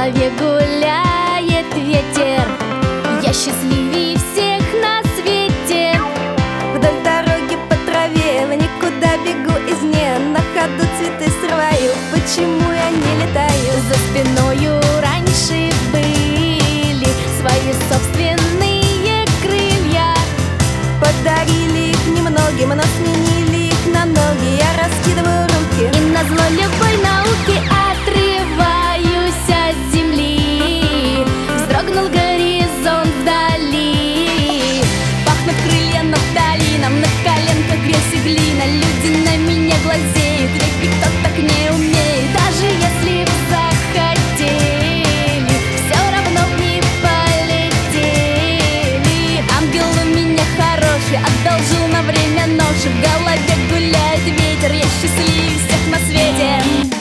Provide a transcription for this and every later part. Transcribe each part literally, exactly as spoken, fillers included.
голове гуляет ветер. Я счастливее всех на свете. Вдоль дороги по траве в никуда бегу из дня. На ходу цветы срываю, почему я не летаю? За спиною раньше были свои собственные крылья. Подарили их немногим, но сменили их на ноги. Я раскидываю руки И назло любой науки отрываюсь от земли. Вздрогнул горизонт вдали. Пахнут крылья нафталином, на коленках грязь и глина. Люди на меня глазеют, ведь никто так не умеет. Даже если б захотели, все равно б не полетели. Ангел у меня хороший, одолжил на время ноши. В голове гуляет ветер, я счастливее всех на свете.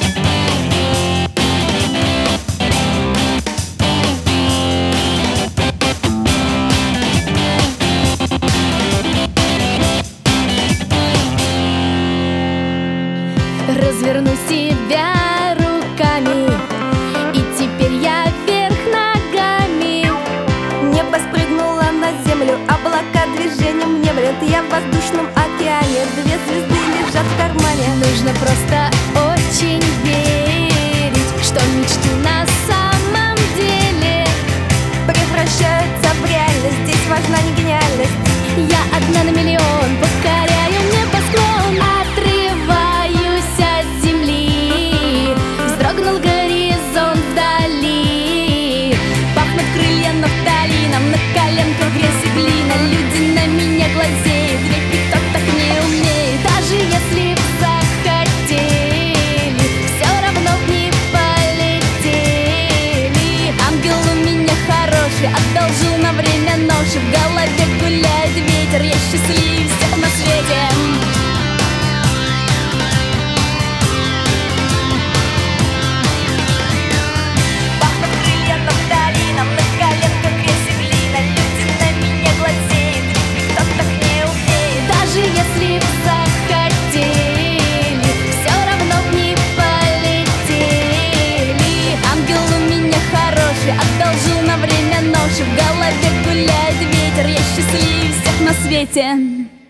Разверну себя руками, и теперь я вверх ногами. Небо спрыгнуло на землю, облака движением не врет. Я в воздушном океане, две звезды лежат в кармане. Нужно просто очень верить, что мечты на самом деле Превращаются в реальность, здесь важна не гениальность. Я одна на миллион, покоряю небосклон. Отрываюсь от земли, вздрогнул горизонт вдали. Пахнут крылья нафталином, на коленках грязь и глина. Люди на меня глазеют, ведь никто так не умеет. Даже если б захотели, все равно б не полетели. Ангел у меня хороший, одолжил на время ноши. В голове гуляет ветер, я счастливее всех на свете. Пахнут крылья нафталином, на коленках грязь и глина. Люди на меня глазеют, никто так не умеет. Даже если б захотели, все равно б не полетели. Ангел у меня хороший, одолжил на время ноши. В голове гуляет ветер, я счастливее всех на свете.